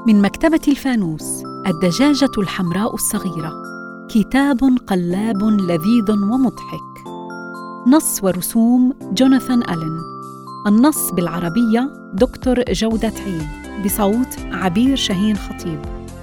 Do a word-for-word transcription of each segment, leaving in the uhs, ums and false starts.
من مكتبة الفانوس، الدجاجة الحمراء الصغيرة، كتاب قلاب لذيذ ومضحك. نص ورسوم جوناثان ألين. النص بالعربية دكتور جودة عيد، بصوت عبير شاهين خطيب.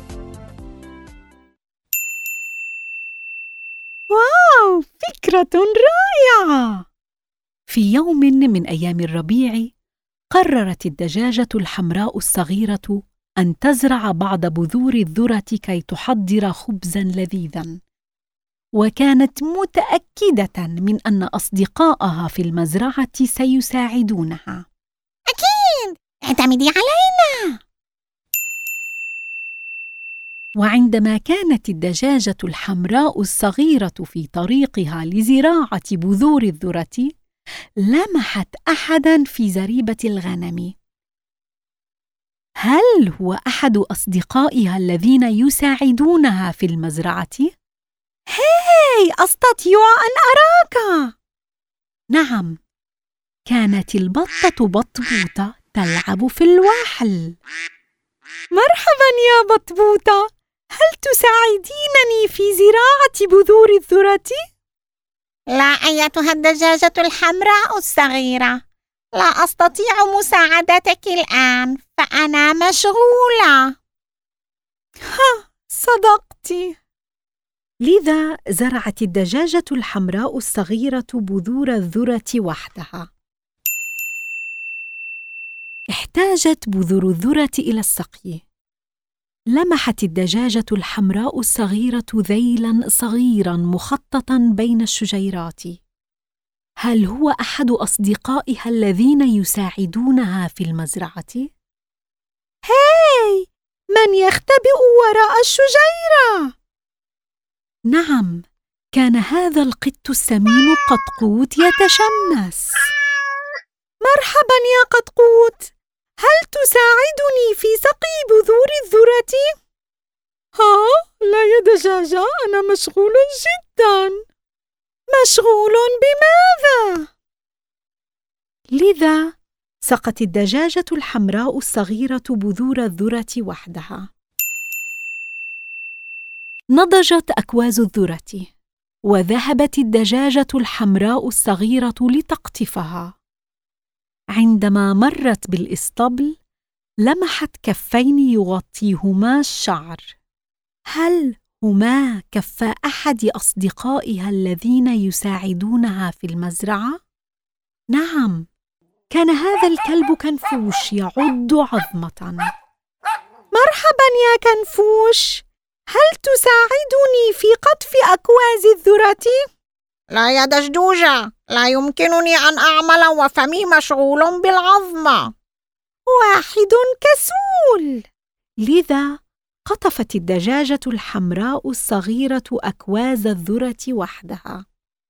واو، فكرة رائعة! في يوم من أيام الربيع، قررت الدجاجة الحمراء الصغيرة أن تزرع بعض بذور الذرة كي تحضر خبزاً لذيذاً، وكانت متأكدة من أن أصدقائها في المزرعة سيساعدونها. أكيد، اعتمدي علينا. وعندما كانت الدجاجة الحمراء الصغيرة في طريقها لزراعة بذور الذرة، لمحت أحداً في زريبة الغنم. هل هو أحد أصدقائها الذين يساعدونها في المزرعة؟ هاي، أستطيع أن أراك! نعم، كانت البطة بطبوطة تلعب في الوحل. مرحباً يا بطبوطة، هل تساعدينني في زراعة بذور الذرة؟ لا أيتها الدجاجة الحمراء الصغيرة، لا أستطيع مساعدتك الآن، فأنا مشغولة. ها، صدقتِ. لذا زرعت الدجاجة الحمراء الصغيرة بذور الذرة وحدها. احتاجت بذور الذرة إلى السقي. لمحت الدجاجة الحمراء الصغيرة ذيلاً صغيراً مخططاً بين الشجيرات. هل هو أحد أصدقائها الذين يساعدونها في المزرعة؟ هاي، من يختبئ وراء الشجيرة؟ نعم، كان هذا القط السمين قطقوط يتشمس. مرحباً يا قطقوط، هل تساعدني في سقي بذور الذرة؟ ها، لا يا دجاجة، أنا مشغول جداً. مشغول بماذا؟ لذا سقت الدجاجة الحمراء الصغيرة بذور الذرة وحدها. نضجت أكواز الذرة، وذهبت الدجاجة الحمراء الصغيرة لتقطفها. عندما مرت بالإسطبل، لمحت كفين يغطيهما الشعر. هل هما كفا أحد أصدقائها الذين يساعدونها في المزرعة؟ نعم، كان هذا الكلب كنفوش يعض عظمة. مرحباً يا كنفوش، هل تساعدني في قطف أكواز الذرة؟ لا يا دجدوجة، لا يمكنني أن أعمل وفمي مشغول بالعظمة. واحد كسول. لذا قطفت الدجاجة الحمراء الصغيرة أكواز الذرة وحدها.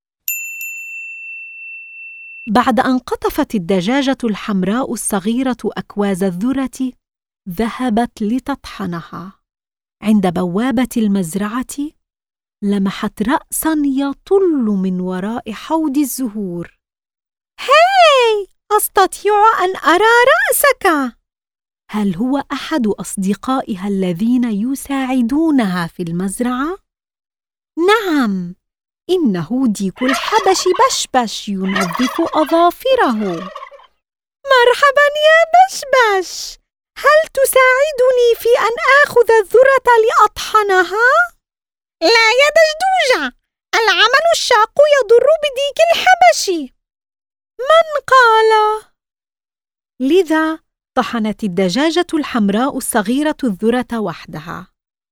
بعد أن قطفت الدجاجة الحمراء الصغيرة أكواز الذرة، ذهبت لتطحنها. عند بوابة المزرعة، لمحت رأساً يطل من وراء حوض الزهور. هاي، أستطيع أن أرى رأسك. هل هو أحد أصدقائها الذين يساعدونها في المزرعة؟ نعم، إنه ديك الحبش بشبش ينظف أظافره. مرحباً يا بشبش، هل تساعدني في أن آخذ الذرة لأطحنها؟ لا يا دجدوجة، العمل الشاق يضر بديك الحبش. من قال؟ لذا طحنت الدجاجة الحمراء الصغيرة الذرة وحدها.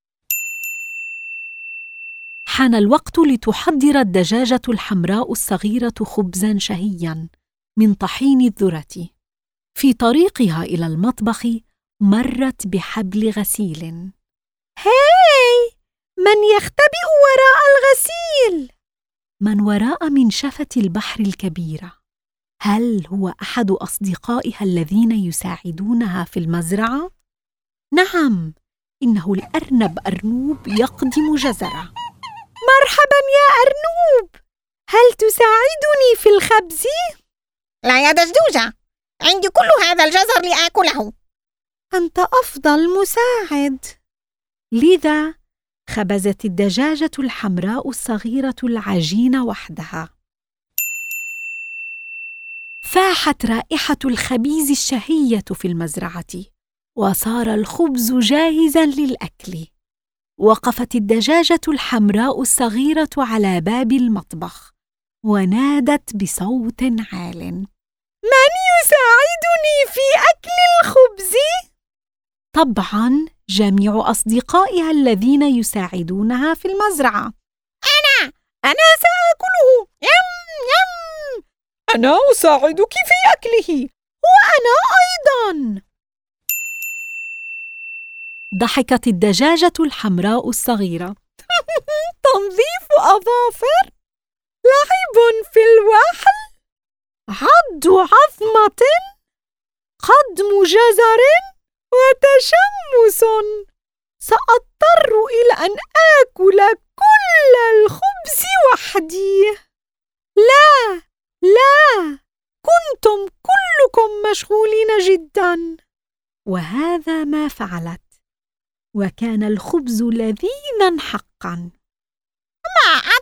حان الوقت لتحضر الدجاجة الحمراء الصغيرة خبزاً شهياً من طحين الذرة. في طريقها إلى المطبخ، مرت بحبل غسيل. هاي، من يختبئ وراء الغسيل؟ من وراء منشفة البحر الكبيرة. هل هو أحد أصدقائها الذين يساعدونها في المزرعة؟ نعم، إنه الأرنب أرنوب يقدم جزرة. مرحباً يا أرنوب، هل تساعدني في الخبز؟ لا يا دجدوجة، عندي كل هذا الجزر لآكله. أنت أفضل مساعد. لذا خبزت الدجاجة الحمراء الصغيرة العجين وحدها. فاحت رائحة الخبيز الشهية في المزرعة، وصار الخبز جاهزاً للأكل. وقفت الدجاجة الحمراء الصغيرة على باب المطبخ، ونادت بصوت عال: من يساعدني في أكل الخبز؟ طبعاً جميع أصدقائها الذين يساعدونها في المزرعة. أنا أنا سآكله. يم يم. أنا أساعدك في أكله، وأنا أيضاً. ضحكت الدجاجة الحمراء الصغيرة. تنظيف أظافر، لعب في الوحل، عض عظمة، قدم جزر، وتشمس. سأضطر إلى أن آكل كل الخبز وحدي. لا لا، كنتم كلكم مشغولين جداً. وهذا ما فعلت، وكان الخبز لذيذاً حقاً. ما